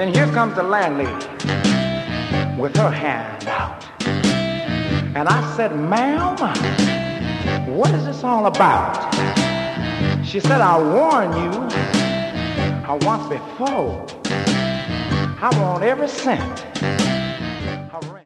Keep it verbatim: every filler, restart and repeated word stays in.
Then here comes the landlady with her hand out. And I said, ma'am, what is this all about? She said, I warn you, I once before, I want every cent.